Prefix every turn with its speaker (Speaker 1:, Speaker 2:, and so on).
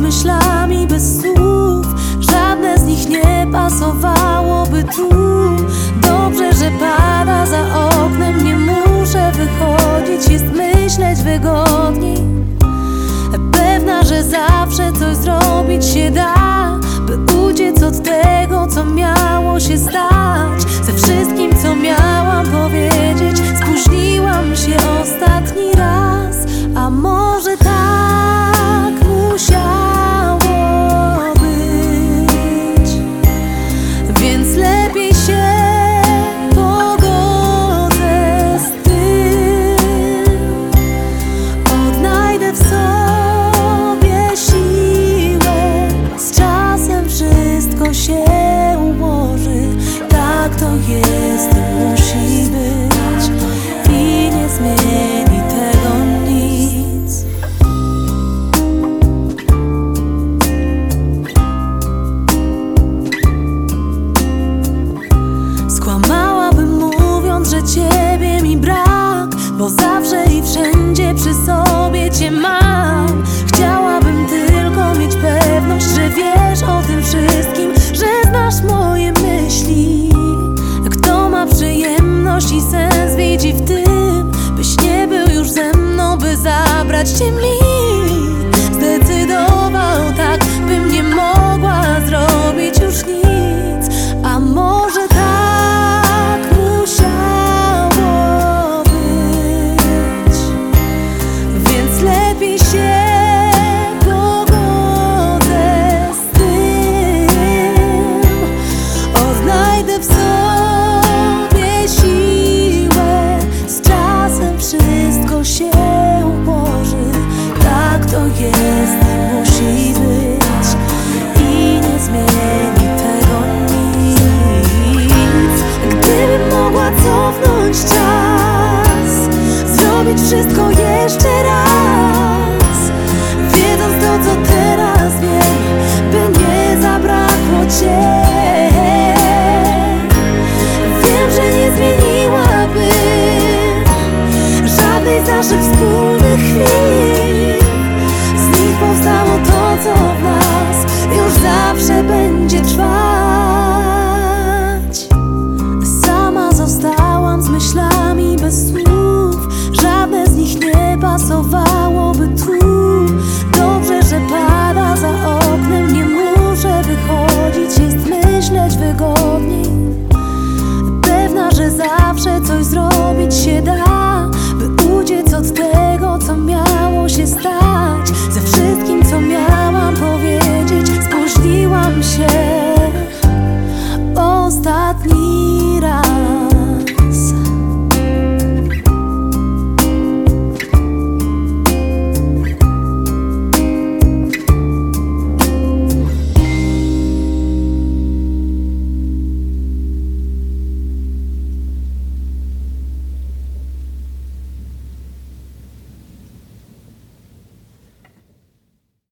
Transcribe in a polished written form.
Speaker 1: myślami bez słów. Żadne z nich nie pasowałoby tu. Dobrze, że pada za oknem, nie muszę wychodzić, jest myśleć wygodniej. Pewna, że zawsze coś zrobić się da, by uciec od tego, co miało się stać. Ze wszystkim, co miałam powiedzieć, spóźniłam się ostatni raz. A może tak musiało być, więc lepiej się pogodzę z tym. Odnajdę w sobie siłę, z czasem wszystko się ułoży. Tak to jest i musi być, i nie zmieni tego nic. Skłamałabym, mówiąc, że ciebie mi brak, bo zawsze i wszędzie przy sobie cię mam. Chciałabym tylko mieć pewność, że wiesz o tym wszystkim, że znasz moje myśli. Kto ma przyjemność i sens widzi w tym, byś nie był już ze mną, by zabrać cię mi. Zdecydował tak, bym nie mogła zrobić już nic. A może tak musiało być, więc lepiej się pogodzę z tym. Odnajdę w sobie siłę, z czasem wszystko się ułoży. Tak to jest i musi być, i nie zmieni tego nic. Gdybym mogła cofnąć czas, zrobić wszystko jeszcze raz, wiedząc to, co teraz wiem, by nie zabrakło cię. Wiem, że nie zmieniłabym żadnej z naszych wspólnych chwil. Z nich powstało to, co w nas już zawsze będzie trwać.